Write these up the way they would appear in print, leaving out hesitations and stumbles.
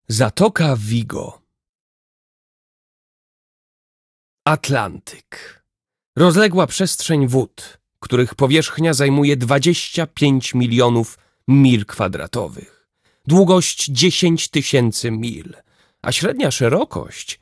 Zatoka Vigo. Atlantyk. Rozległa przestrzeń wód, których powierzchnia zajmuje 25 milionów mil kwadratowych. Długość 10 000 mil, a średnia szerokość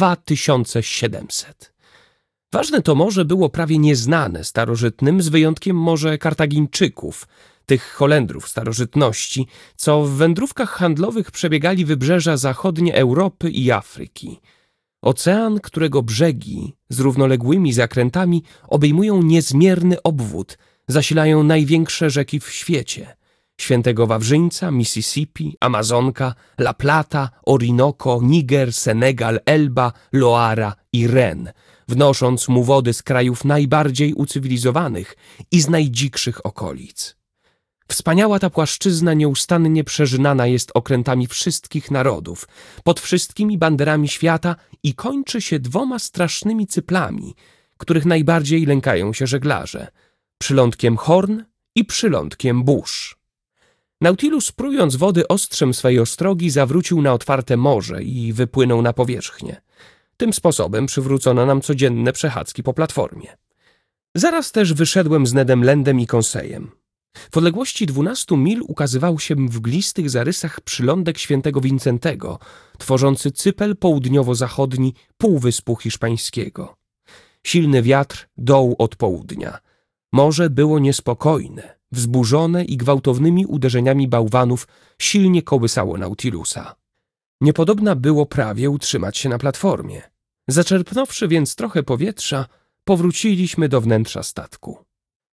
2700. Ważne to morze było prawie nieznane starożytnym, z wyjątkiem może Kartagińczyków, tych Holendrów starożytności, co w wędrówkach handlowych przebiegali wybrzeża zachodnie Europy i Afryki. Ocean, którego brzegi z równoległymi zakrętami obejmują niezmierny obwód, zasilają największe rzeki w świecie: Świętego Wawrzyńca, Mississippi, Amazonka, La Plata, Orinoco, Niger, Senegal, Elba, Loara i Ren, wnosząc mu wody z krajów najbardziej ucywilizowanych i z najdzikszych okolic. Wspaniała ta płaszczyzna nieustannie przerzynana jest okrętami wszystkich narodów, pod wszystkimi banderami świata i kończy się 2 strasznymi cyplami, których najbardziej lękają się żeglarze: przylądkiem Horn i przylądkiem Bush. Nautilus, prując wody ostrzem swej ostrogi, zawrócił na otwarte morze i wypłynął na powierzchnię. Tym sposobem przywrócono nam codzienne przechadzki po platformie. Zaraz też wyszedłem z Nedem Landem i Conseilem. W odległości 12 mil ukazywał się w mglistych zarysach przylądek Świętego Wincentego, tworzący cypel południowo-zachodni Półwyspu Hiszpańskiego. Silny wiatr dął od południa. Morze było niespokojne, wzburzone i gwałtownymi uderzeniami bałwanów silnie kołysało Nautilusa. Niepodobna było prawie utrzymać się na platformie. Zaczerpnąwszy więc trochę powietrza, powróciliśmy do wnętrza statku.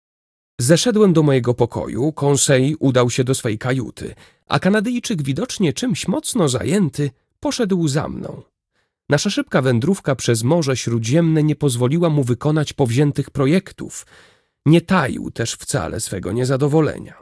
Zeszedłem do mojego pokoju, Conseil udał się do swej kajuty, a Kanadyjczyk, widocznie czymś mocno zajęty, poszedł za mną. Nasza szybka wędrówka przez Morze Śródziemne nie pozwoliła mu wykonać powziętych projektów. Nie taił też wcale swego niezadowolenia.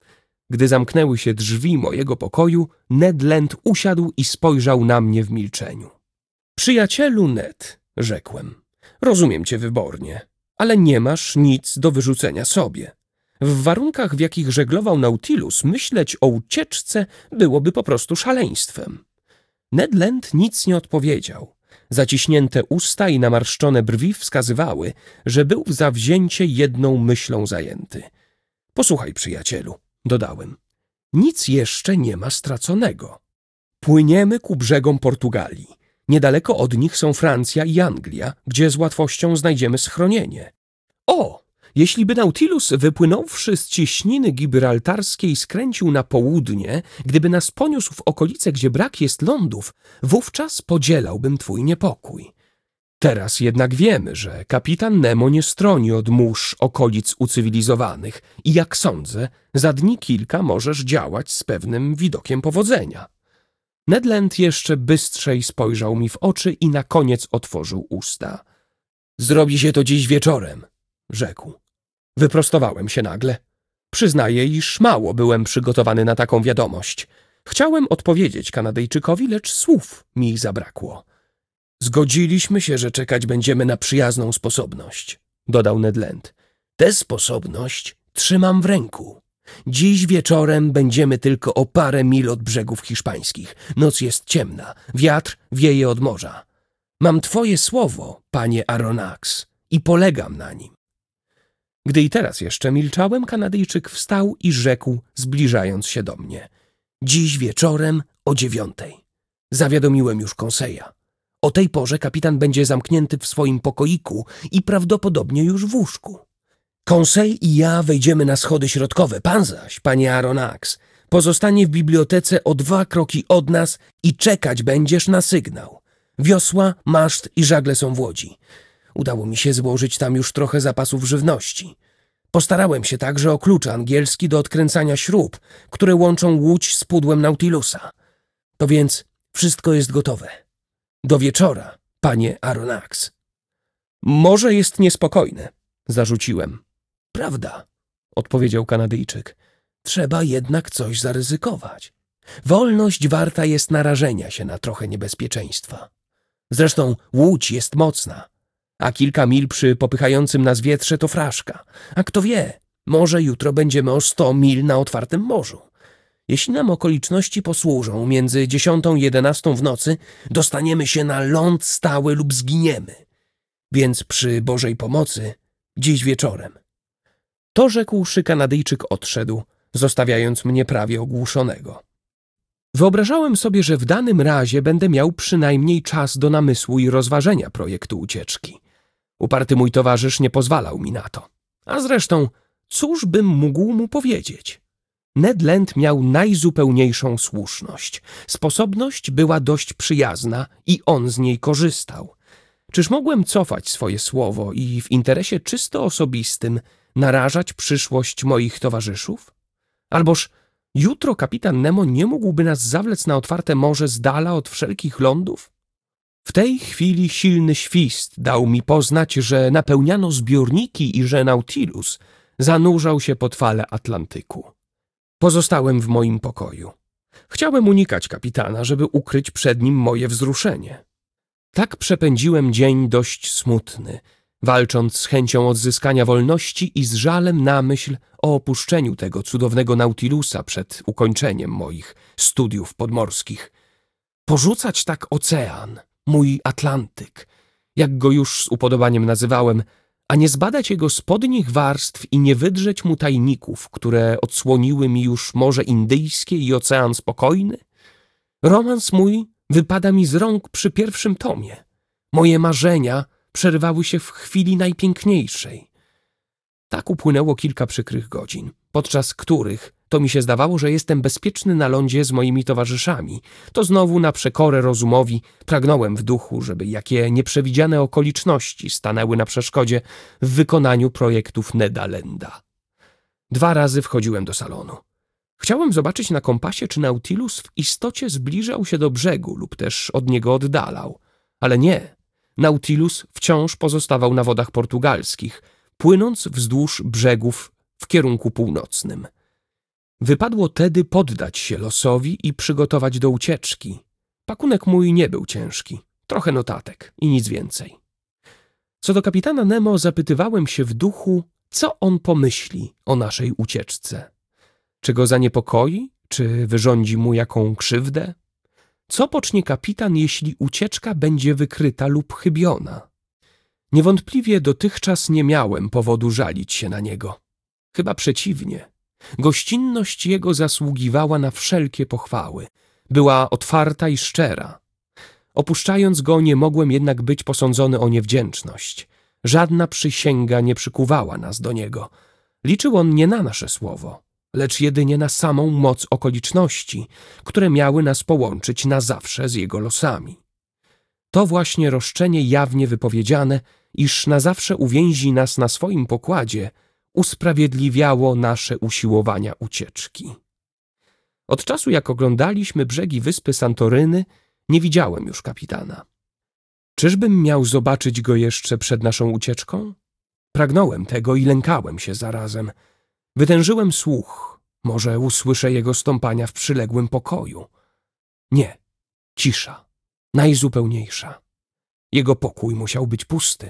Gdy zamknęły się drzwi mojego pokoju, Ned Land usiadł i spojrzał na mnie w milczeniu. Przyjacielu Ned, rzekłem, rozumiem cię wybornie, ale nie masz nic do wyrzucenia sobie. W warunkach, w jakich żeglował Nautilus, myśleć o ucieczce byłoby po prostu szaleństwem. Ned Land nic nie odpowiedział. Zaciśnięte usta i namarszczone brwi wskazywały, że był zawzięcie jedną myślą zajęty. Posłuchaj, przyjacielu, dodałem, nic jeszcze nie ma straconego. Płyniemy ku brzegom Portugalii. Niedaleko od nich są Francja i Anglia, gdzie z łatwością znajdziemy schronienie. O, jeśli by Nautilus, wypłynąwszy z cieśniny gibraltarskiej, skręcił na południe, gdyby nas poniósł w okolice, gdzie brak jest lądów, wówczas podzielałbym twój niepokój. Teraz jednak wiemy, że kapitan Nemo nie stroni od mórz okolic ucywilizowanych i, jak sądzę, za dni kilka możesz działać z pewnym widokiem powodzenia. Ned Land jeszcze bystrzej spojrzał mi w oczy i na koniec otworzył usta. Zrobi się to dziś wieczorem, rzekł. Wyprostowałem się nagle. Przyznaję, iż mało byłem przygotowany na taką wiadomość. Chciałem odpowiedzieć Kanadyjczykowi, lecz słów mi zabrakło. Zgodziliśmy się, że czekać będziemy na przyjazną sposobność, dodał Ned Land. Tę sposobność trzymam w ręku. Dziś wieczorem będziemy tylko o parę mil od brzegów hiszpańskich. Noc jest ciemna, wiatr wieje od morza. Mam twoje słowo, panie Aronnax, i polegam na nim. Gdy i teraz jeszcze milczałem, Kanadyjczyk wstał i rzekł, zbliżając się do mnie. Dziś wieczorem o 9:00. Zawiadomiłem już Conseila. O tej porze kapitan będzie zamknięty w swoim pokoiku i prawdopodobnie już w łóżku. Conseil i ja wejdziemy na schody środkowe. Pan zaś, panie Aronnax, pozostanie w bibliotece o 2 kroki od nas i czekać będziesz na sygnał. Wiosła, maszt i żagle są w łodzi. Udało mi się złożyć tam już trochę zapasów żywności. Postarałem się także o klucz angielski do odkręcania śrub, które łączą łódź z pudłem Nautilusa. To więc wszystko jest gotowe. Do wieczora, panie Aronnax. Morze jest niespokojne, zarzuciłem. Prawda, odpowiedział Kanadyjczyk. Trzeba jednak coś zaryzykować. Wolność warta jest narażenia się na trochę niebezpieczeństwa. Zresztą łódź jest mocna, a kilka mil przy popychającym nas wietrze to fraszka. A kto wie, może jutro będziemy o 100 mil na otwartym morzu. Jeśli nam okoliczności posłużą, między 10 i 11 w nocy dostaniemy się na ląd stały lub zginiemy. Więc przy Bożej pomocy dziś wieczorem. To rzekłszy, Kanadyjczyk odszedł, zostawiając mnie prawie ogłuszonego. Wyobrażałem sobie, że w danym razie będę miał przynajmniej czas do namysłu i rozważenia projektu ucieczki. Uparty mój towarzysz nie pozwalał mi na to. A zresztą, cóż bym mógł mu powiedzieć? Ned Land miał najzupełniejszą słuszność. Sposobność była dość przyjazna i on z niej korzystał. Czyż mogłem cofać swoje słowo i w interesie czysto osobistym narażać przyszłość moich towarzyszów? Alboż jutro kapitan Nemo nie mógłby nas zawlec na otwarte morze z dala od wszelkich lądów? W tej chwili silny świst dał mi poznać, że napełniano zbiorniki i że Nautilus zanurzał się pod fale Atlantyku. Pozostałem w moim pokoju. Chciałem unikać kapitana, żeby ukryć przed nim moje wzruszenie. Tak przepędziłem dzień dość smutny, walcząc z chęcią odzyskania wolności i z żalem na myśl o opuszczeniu tego cudownego Nautilusa przed ukończeniem moich studiów podmorskich. Porzucać tak ocean, mój Atlantyk, jak go już z upodobaniem nazywałem, a nie zbadać jego spodnich warstw i nie wydrzeć mu tajników, które odsłoniły mi już Morze Indyjskie i Ocean Spokojny? Romans mój wypada mi z rąk przy pierwszym tomie. Moje marzenia przerwały się w chwili najpiękniejszej. Tak upłynęło kilka przykrych godzin, podczas których to mi się zdawało, że jestem bezpieczny na lądzie z moimi towarzyszami. To znowu na przekorę rozumowi pragnąłem w duchu, żeby jakie nieprzewidziane okoliczności stanęły na przeszkodzie w wykonaniu projektów Neda Landa. 2 razy wchodziłem do salonu. Chciałem zobaczyć na kompasie, czy Nautilus w istocie zbliżał się do brzegu lub też od niego oddalał. Ale nie. Nautilus wciąż pozostawał na wodach portugalskich, płynąc wzdłuż brzegów w kierunku północnym. Wypadło tedy poddać się losowi i przygotować do ucieczki. Pakunek mój nie był ciężki, trochę notatek i nic więcej. Co do kapitana Nemo, zapytywałem się w duchu, co on pomyśli o naszej ucieczce. Czy go zaniepokoi, czy wyrządzi mu jaką krzywdę? Co pocznie kapitan, jeśli ucieczka będzie wykryta lub chybiona? Niewątpliwie dotychczas nie miałem powodu żalić się na niego. Chyba przeciwnie. Gościnność jego zasługiwała na wszelkie pochwały. Była otwarta i szczera. Opuszczając go, nie mogłem jednak być posądzony o niewdzięczność. Żadna przysięga nie przykuwała nas do niego. Liczył on nie na nasze słowo, lecz jedynie na samą moc okoliczności, które miały nas połączyć na zawsze z jego losami. To właśnie roszczenie jawnie wypowiedziane, iż na zawsze uwięzi nas na swoim pokładzie, usprawiedliwiało nasze usiłowania ucieczki. Od czasu, jak oglądaliśmy brzegi wyspy Santoryny, nie widziałem już kapitana. Czyżbym miał zobaczyć go jeszcze przed naszą ucieczką? Pragnąłem tego i lękałem się zarazem. Wytężyłem słuch, może usłyszę jego stąpania w przyległym pokoju. Nie, cisza, najzupełniejsza. Jego pokój musiał być pusty.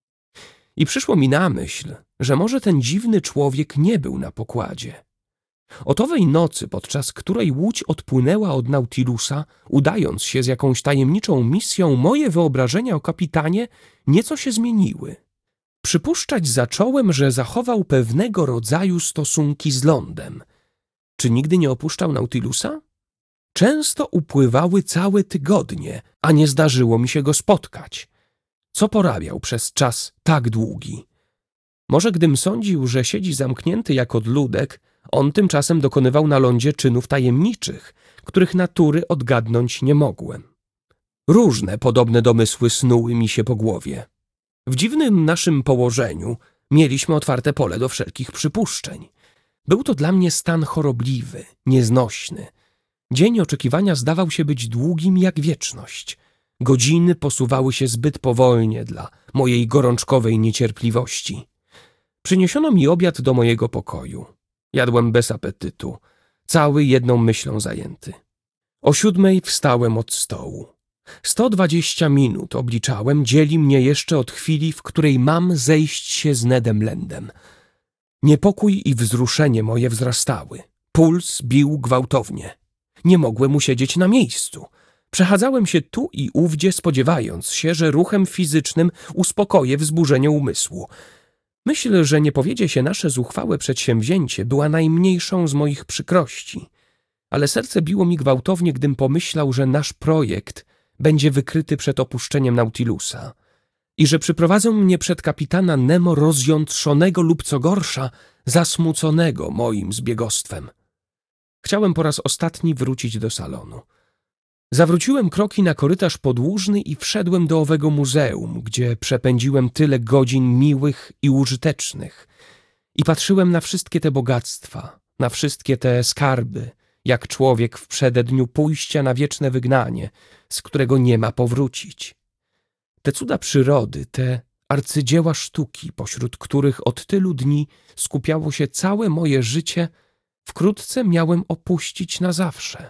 I przyszło mi na myśl, że może ten dziwny człowiek nie był na pokładzie. Od owej nocy, podczas której łódź odpłynęła od Nautilusa, udając się z jakąś tajemniczą misją, moje wyobrażenia o kapitanie nieco się zmieniły. Przypuszczać zacząłem, że zachował pewnego rodzaju stosunki z lądem. Czy nigdy nie opuszczał Nautilusa? Często upływały całe tygodnie, a nie zdarzyło mi się go spotkać. Co porabiał przez czas tak długi? Może gdym sądził, że siedzi zamknięty jak odludek, on tymczasem dokonywał na lądzie czynów tajemniczych, których natury odgadnąć nie mogłem. Różne podobne domysły snuły mi się po głowie. W dziwnym naszym położeniu mieliśmy otwarte pole do wszelkich przypuszczeń. Był to dla mnie stan chorobliwy, nieznośny. Dzień oczekiwania zdawał się być długim jak wieczność. Godziny posuwały się zbyt powolnie dla mojej gorączkowej niecierpliwości. Przyniesiono mi obiad do mojego pokoju. Jadłem bez apetytu, cały jedną myślą zajęty. O 7 wstałem od stołu. 120 minut, obliczałem, dzieli mnie jeszcze od chwili, w której mam zejść się z Nedem Landem. Niepokój i wzruszenie moje wzrastały. Puls bił gwałtownie. Nie mogłem usiedzieć na miejscu. Przechadzałem się tu i ówdzie, spodziewając się, że ruchem fizycznym uspokoję wzburzenie umysłu. Myśl, że nie powiedzie się nasze zuchwałe przedsięwzięcie, była najmniejszą z moich przykrości. Ale serce biło mi gwałtownie, gdym pomyślał, że nasz projekt będzie wykryty przed opuszczeniem Nautilusa i że przyprowadzą mnie przed kapitana Nemo rozjątrzonego lub, co gorsza, zasmuconego moim zbiegostwem. Chciałem po raz ostatni wrócić do salonu. Zawróciłem kroki na korytarz podłużny i wszedłem do owego muzeum, gdzie przepędziłem tyle godzin miłych i użytecznych i patrzyłem na wszystkie te bogactwa, na wszystkie te skarby, jak człowiek w przededniu pójścia na wieczne wygnanie, z którego nie ma powrócić. Te cuda przyrody, te arcydzieła sztuki, pośród których od tylu dni skupiało się całe moje życie, wkrótce miałem opuścić na zawsze.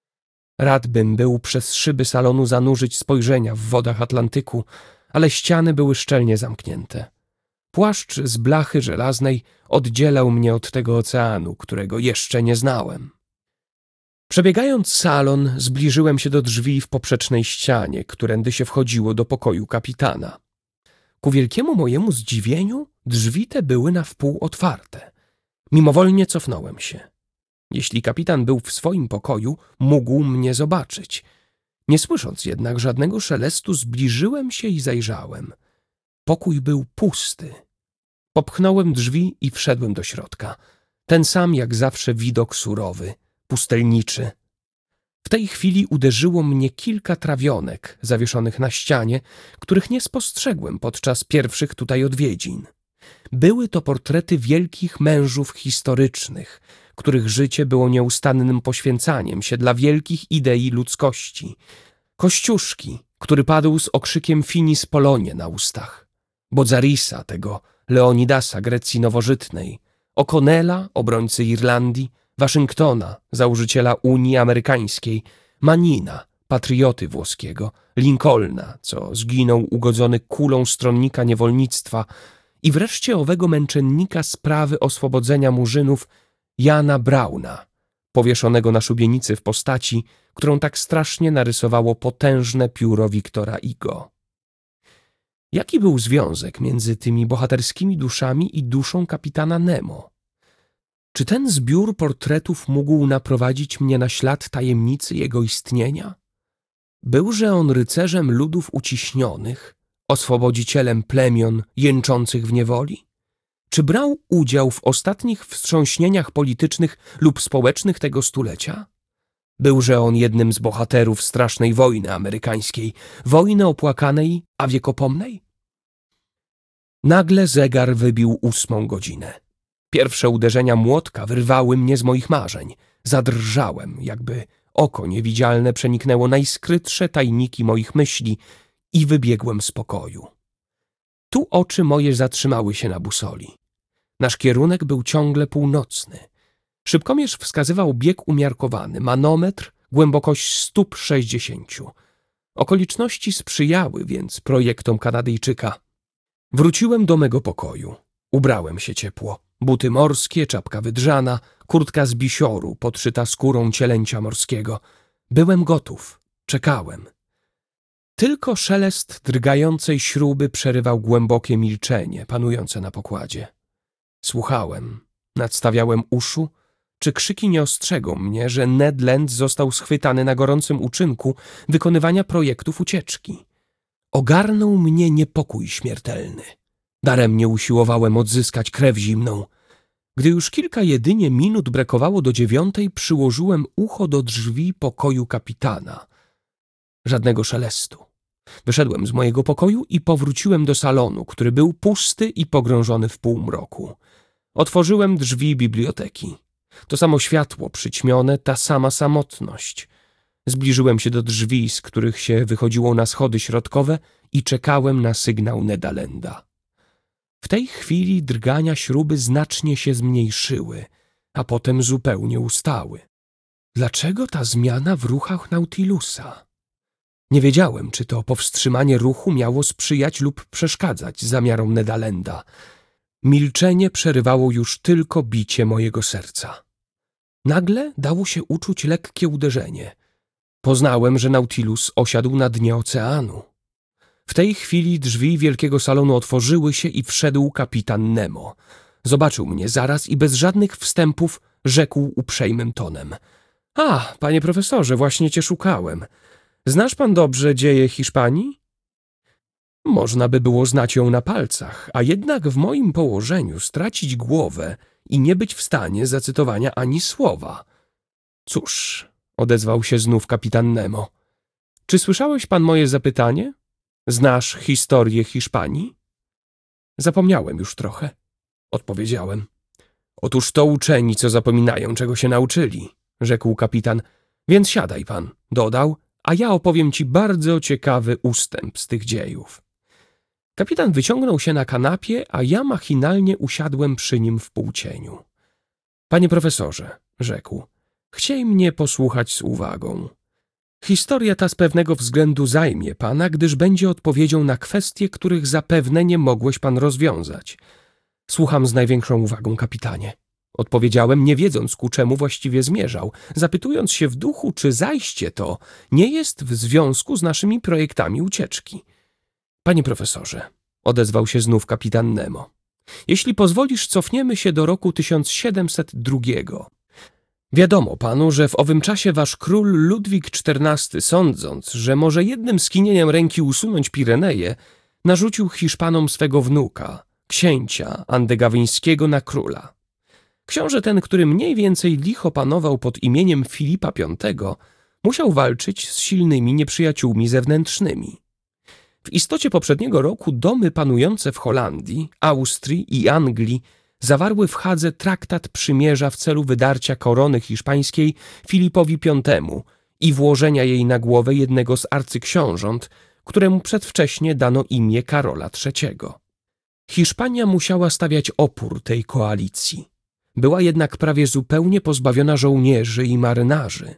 Rad bym był przez szyby salonu zanurzyć spojrzenia w wodach Atlantyku, ale ściany były szczelnie zamknięte. Płaszcz z blachy żelaznej oddzielał mnie od tego oceanu, którego jeszcze nie znałem. Przebiegając salon, zbliżyłem się do drzwi w poprzecznej ścianie, którędy się wchodziło do pokoju kapitana. Ku wielkiemu mojemu zdziwieniu drzwi te były na wpół otwarte. Mimowolnie cofnąłem się. Jeśli kapitan był w swoim pokoju, mógł mnie zobaczyć. Nie słysząc jednak żadnego szelestu, zbliżyłem się i zajrzałem. Pokój był pusty. Popchnąłem drzwi i wszedłem do środka. Ten sam jak zawsze widok surowy, pustelniczy. W tej chwili uderzyło mnie kilka trawionek zawieszonych na ścianie, których nie spostrzegłem podczas pierwszych tutaj odwiedzin. Były to portrety wielkich mężów historycznych, których życie było nieustannym poświęcaniem się dla wielkich idei ludzkości. Kościuszki, który padł z okrzykiem Finis Polonie na ustach. Bodzarisa, tego Leonidasa Grecji nowożytnej. O'Connella, obrońcy Irlandii. Waszyngtona, założyciela Unii Amerykańskiej. Manina, patrioty włoskiego. Lincolna, co zginął ugodzony kulą stronnika niewolnictwa. I wreszcie owego męczennika sprawy oswobodzenia Murzynów, Jana Brauna, powieszonego na szubienicy w postaci, którą tak strasznie narysowało potężne pióro Wiktora Hugo. Jaki był związek między tymi bohaterskimi duszami i duszą kapitana Nemo? Czy ten zbiór portretów mógł naprowadzić mnie na ślad tajemnicy jego istnienia? Byłże on rycerzem ludów uciśnionych, oswobodzicielem plemion jęczących w niewoli? Czy brał udział w ostatnich wstrząśnieniach politycznych lub społecznych tego stulecia? Byłże on jednym z bohaterów strasznej wojny amerykańskiej, wojny opłakanej, a wiekopomnej? Nagle zegar wybił 8 godzinę. Pierwsze uderzenia młotka wyrwały mnie z moich marzeń. Zadrżałem, jakby oko niewidzialne przeniknęło najskrytsze tajniki moich myśli i wybiegłem z pokoju. Tu oczy moje zatrzymały się na busoli. Nasz kierunek był ciągle północny. Szybkomierz wskazywał bieg umiarkowany, manometr, głębokość stóp 60. Okoliczności sprzyjały więc projektom Kanadyjczyka. Wróciłem do mego pokoju. Ubrałem się ciepło. Buty morskie, czapka wydrzana, kurtka z bisioru, podszyta skórą cielęcia morskiego. Byłem gotów. Czekałem. Tylko szelest drgającej śruby przerywał głębokie milczenie panujące na pokładzie. Słuchałem, nadstawiałem uszu, czy krzyki nie ostrzegą mnie, że Ned Land został schwytany na gorącym uczynku wykonywania projektów ucieczki. Ogarnął mnie niepokój śmiertelny. Daremnie usiłowałem odzyskać krew zimną. Gdy już kilka jedynie minut brakowało do 9, przyłożyłem ucho do drzwi pokoju kapitana. Żadnego szelestu. Wyszedłem z mojego pokoju i powróciłem do salonu, który był pusty i pogrążony w półmroku. Otworzyłem drzwi biblioteki. To samo światło przyćmione, ta sama samotność. Zbliżyłem się do drzwi, z których się wychodziło na schody środkowe i czekałem na sygnał Neda Landa. W tej chwili drgania śruby znacznie się zmniejszyły, a potem zupełnie ustały. Dlaczego ta zmiana w ruchach Nautilusa? Nie wiedziałem, czy to powstrzymanie ruchu miało sprzyjać lub przeszkadzać zamiarom Neda Landa. Milczenie przerywało już tylko bicie mojego serca. nagle dało się uczuć lekkie uderzenie. Poznałem, że Nautilus osiadł na dnie oceanu. W tej chwili drzwi wielkiego salonu otworzyły się i wszedł kapitan Nemo. Zobaczył mnie zaraz i bez żadnych wstępów rzekł uprzejmym tonem. A, panie profesorze, właśnie cię szukałem. Znasz pan dobrze dzieje Hiszpanii? Można by było znać ją na palcach, a jednak w moim położeniu stracić głowę i nie być w stanie zacytowania ani słowa. Cóż, odezwał się znów kapitan Nemo. Czy słyszałeś pan moje zapytanie? Znasz historię Hiszpanii? Zapomniałem już trochę, odpowiedziałem. Otóż to uczeni, co zapominają, czego się nauczyli, rzekł kapitan. Więc siadaj pan, dodał, a ja opowiem ci bardzo ciekawy ustęp z tych dziejów. Kapitan wyciągnął się na kanapie, a ja machinalnie usiadłem przy nim w półcieniu. Panie profesorze, rzekł, chciej mnie posłuchać z uwagą. Historia ta z pewnego względu zajmie pana, gdyż będzie odpowiedzią na kwestie, których zapewne nie mogłeś pan rozwiązać. Słucham z największą uwagą, kapitanie. Odpowiedziałem, nie wiedząc, ku czemu właściwie zmierzał, zapytując się w duchu, czy zajście to nie jest w związku z naszymi projektami ucieczki. Panie profesorze, odezwał się znów kapitan Nemo, jeśli pozwolisz, cofniemy się do roku 1702. Wiadomo panu, że w owym czasie wasz król Ludwik XIV, sądząc, że może jednym skinieniem ręki usunąć Pireneje, narzucił Hiszpanom swego wnuka, księcia Andegawyńskiego na króla. Książę ten, który mniej więcej licho panował pod imieniem Filipa V, musiał walczyć z silnymi nieprzyjaciółmi zewnętrznymi. W istocie poprzedniego roku domy panujące w Holandii, Austrii i Anglii zawarły w Hadze traktat przymierza w celu wydarcia korony hiszpańskiej Filipowi V i włożenia jej na głowę jednego z arcyksiążąt, któremu przedwcześnie dano imię Karola III. Hiszpania musiała stawiać opór tej koalicji. Była jednak prawie zupełnie pozbawiona żołnierzy i marynarzy.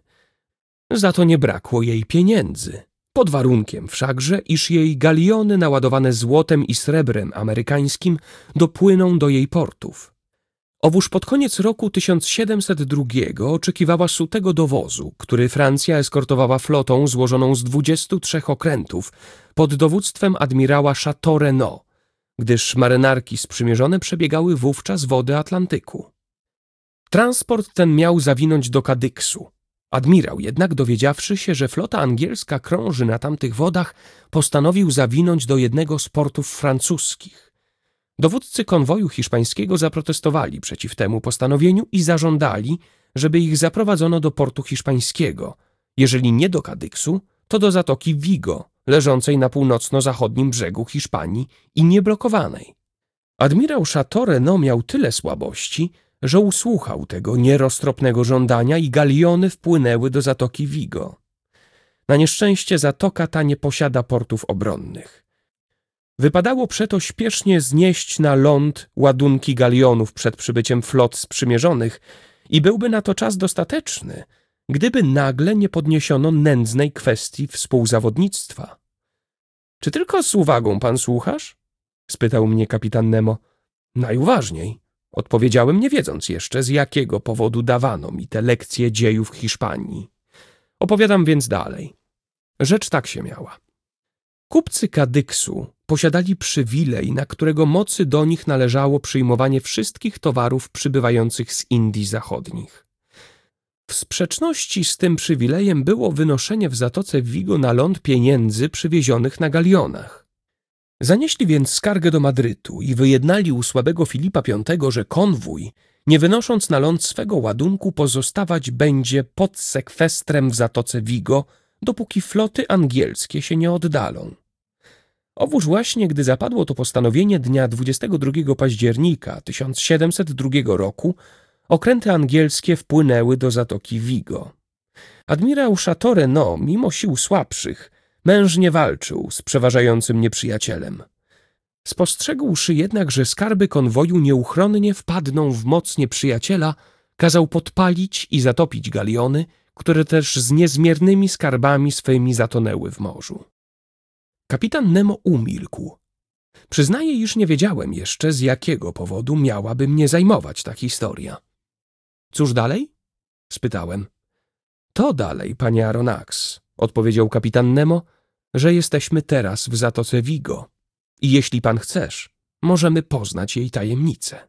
Za to nie brakło jej pieniędzy, pod warunkiem wszakże, iż jej galiony naładowane złotem i srebrem amerykańskim dopłyną do jej portów. Owóż pod koniec roku 1702 oczekiwała sutego dowozu, który Francja eskortowała flotą złożoną z 23 okrętów pod dowództwem admirała Chateau Renaud, gdyż marynarki sprzymierzone przebiegały wówczas wody Atlantyku. Transport ten miał zawinąć do Kadyksu. Admirał jednak, dowiedziawszy się, że flota angielska krąży na tamtych wodach, postanowił zawinąć do jednego z portów francuskich. Dowódcy konwoju hiszpańskiego zaprotestowali przeciw temu postanowieniu i zażądali, żeby ich zaprowadzono do portu hiszpańskiego, jeżeli nie do Kadyksu, to do zatoki Vigo, leżącej na północno-zachodnim brzegu Hiszpanii i nieblokowanej. Admirał Chateau Renaud miał tyle słabości, że usłuchał tego nieroztropnego żądania i galiony wpłynęły do zatoki Vigo. Na nieszczęście zatoka ta nie posiada portów obronnych. Wypadało przeto śpiesznie znieść na ląd ładunki galionów przed przybyciem flot sprzymierzonych i byłby na to czas dostateczny, gdyby nagle nie podniesiono nędznej kwestii współzawodnictwa. — Czy tylko z uwagą pan słuchasz? — spytał mnie kapitan Nemo. — Najuważniej — odpowiedziałem, nie wiedząc jeszcze, z jakiego powodu dawano mi te lekcje dziejów Hiszpanii. Opowiadam więc dalej. Rzecz tak się miała. Kupcy Kadyksu posiadali przywilej, na którego mocy do nich należało przyjmowanie wszystkich towarów przybywających z Indii Zachodnich. W sprzeczności z tym przywilejem było wynoszenie w zatoce Vigo na ląd pieniędzy przywiezionych na galionach. Zanieśli więc skargę do Madrytu i wyjednali u słabego Filipa V, że konwój, nie wynosząc na ląd swego ładunku, pozostawać będzie pod sekwestrem w zatoce Vigo, dopóki floty angielskie się nie oddalą. Owóż właśnie, gdy zapadło to postanowienie dnia 22 października 1702 roku, okręty angielskie wpłynęły do zatoki Vigo. Admirał Chateau Renaud, mimo sił słabszych, mężnie walczył z przeważającym nieprzyjacielem. Spostrzegłszy jednak, że skarby konwoju nieuchronnie wpadną w moc nieprzyjaciela, kazał podpalić i zatopić galiony, które też z niezmiernymi skarbami swymi zatonęły w morzu. Kapitan Nemo umilkł. Przyznaję, iż nie wiedziałem jeszcze, z jakiego powodu miałaby mnie zajmować ta historia. Cóż dalej? spytałem. To dalej, panie Aronnax, odpowiedział kapitan Nemo, że jesteśmy teraz w Zatoce Vigo i jeśli pan chcesz, możemy poznać jej tajemnicę.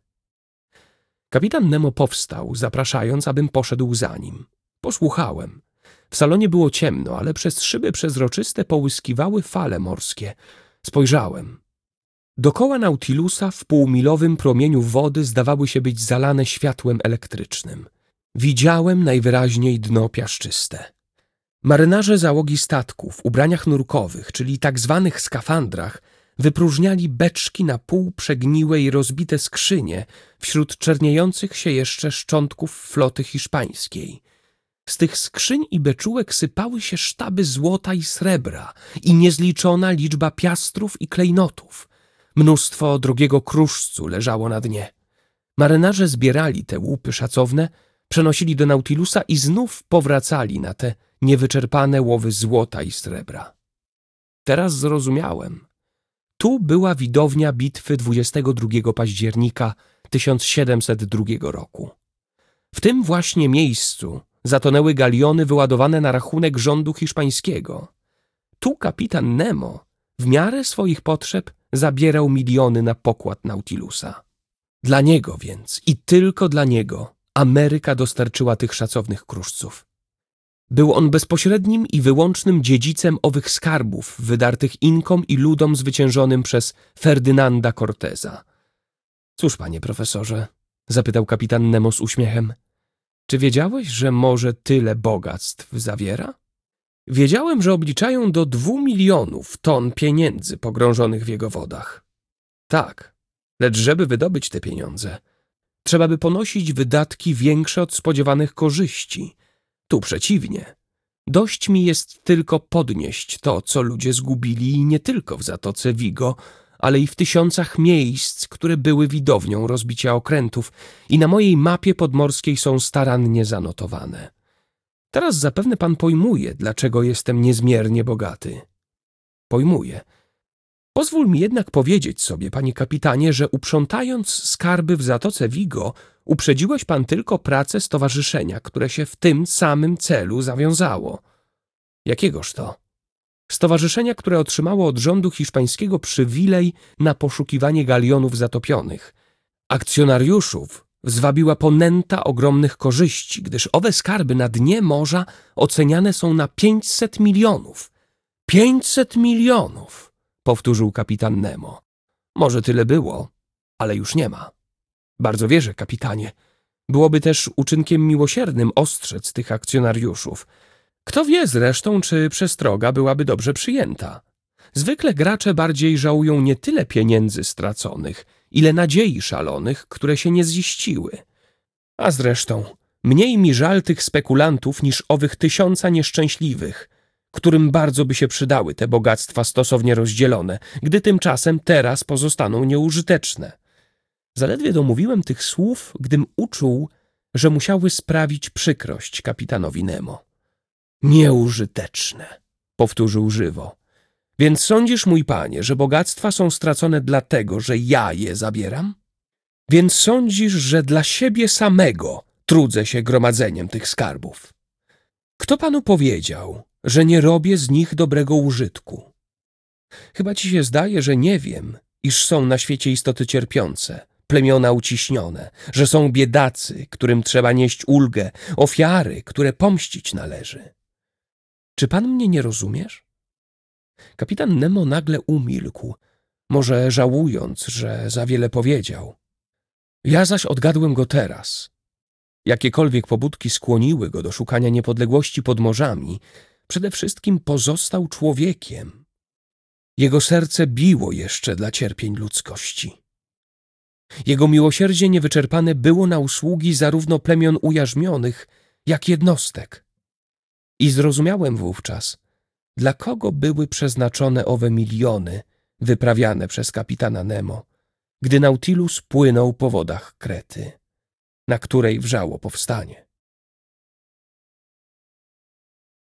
Kapitan Nemo powstał, zapraszając, abym poszedł za nim. Posłuchałem. W salonie było ciemno, ale przez szyby przezroczyste połyskiwały fale morskie. Spojrzałem. Dokoła Nautilusa w półmilowym promieniu wody zdawały się być zalane światłem elektrycznym. Widziałem najwyraźniej dno piaszczyste. Marynarze załogi statków w ubraniach nurkowych, czyli tak zwanych skafandrach, wypróżniali beczki na pół przegniłe i rozbite skrzynie wśród czerniejących się jeszcze szczątków floty hiszpańskiej. Z tych skrzyń i beczułek sypały się sztaby złota i srebra i niezliczona liczba piastrów i klejnotów. Mnóstwo drogiego kruszcu leżało na dnie. Marynarze zbierali te łupy szacowne, przenosili do Nautilusa i znów powracali na te niewyczerpane łowy złota i srebra. Teraz zrozumiałem. Tu była widownia bitwy 22 października 1702 roku. W tym właśnie miejscu zatonęły galiony wyładowane na rachunek rządu hiszpańskiego. Tu kapitan Nemo w miarę swoich potrzeb zabierał miliony na pokład Nautilusa. Dla niego więc i tylko dla niego Ameryka dostarczyła tych szacownych kruszców. Był on bezpośrednim i wyłącznym dziedzicem owych skarbów wydartych Inkom i ludom zwyciężonym przez Ferdynanda Corteza. Cóż, panie profesorze, zapytał kapitan Nemo z uśmiechem, czy wiedziałeś, że morze tyle bogactw zawiera? Wiedziałem, że obliczają do 2 milionów ton pieniędzy pogrążonych w jego wodach. Tak, lecz żeby wydobyć te pieniądze, trzeba by ponosić wydatki większe od spodziewanych korzyści. Tu przeciwnie. Dość mi jest tylko podnieść to, co ludzie zgubili i nie tylko w Zatoce Vigo, ale i w tysiącach miejsc, które były widownią rozbicia okrętów i na mojej mapie podmorskiej są starannie zanotowane. Teraz zapewne pan pojmuje, dlaczego jestem niezmiernie bogaty. Pojmuję. Pozwól mi jednak powiedzieć sobie, panie kapitanie, że uprzątając skarby w Zatoce Vigo, uprzedziłeś pan tylko pracę stowarzyszenia, które się w tym samym celu zawiązało. Jakiegoż to? Stowarzyszenia, które otrzymało od rządu hiszpańskiego przywilej na poszukiwanie galionów zatopionych. Akcjonariuszów zwabiła ponęta ogromnych korzyści, gdyż owe skarby na dnie morza oceniane są na 500 milionów. 500 milionów! Powtórzył kapitan Nemo. Może tyle było, ale już nie ma. Bardzo wierzę, kapitanie. Byłoby też uczynkiem miłosiernym ostrzec tych akcjonariuszów. Kto wie zresztą, czy przestroga byłaby dobrze przyjęta. Zwykle gracze bardziej żałują nie tyle pieniędzy straconych, ile nadziei szalonych, które się nie ziściły. A zresztą, mniej mi żal tych spekulantów niż owych 1000 nieszczęśliwych, którym bardzo by się przydały te bogactwa stosownie rozdzielone, gdy tymczasem teraz pozostaną nieużyteczne. Zaledwie domówiłem tych słów, gdym uczuł, że musiały sprawić przykrość kapitanowi Nemo. Nieużyteczne, powtórzył żywo. Więc sądzisz, mój panie, że bogactwa są stracone dlatego, że ja je zabieram? Więc sądzisz, że dla siebie samego trudzę się gromadzeniem tych skarbów? Kto panu powiedział, że nie robię z nich dobrego użytku? Chyba ci się zdaje, że nie wiem, iż są na świecie istoty cierpiące, plemiona uciśnione, że są biedacy, którym trzeba nieść ulgę, ofiary, które pomścić należy. Czy pan mnie nie rozumiesz? Kapitan Nemo nagle umilkł, może żałując, że za wiele powiedział. Ja zaś odgadłem go teraz. Jakiekolwiek pobudki skłoniły go do szukania niepodległości pod morzami, przede wszystkim pozostał człowiekiem. Jego serce biło jeszcze dla cierpień ludzkości. Jego miłosierdzie niewyczerpane było na usługi zarówno plemion ujarzmionych, jak jednostek. I zrozumiałem wówczas, dla kogo były przeznaczone owe miliony wyprawiane przez kapitana Nemo, gdy Nautilus płynął po wodach Krety, na której wrzało powstanie.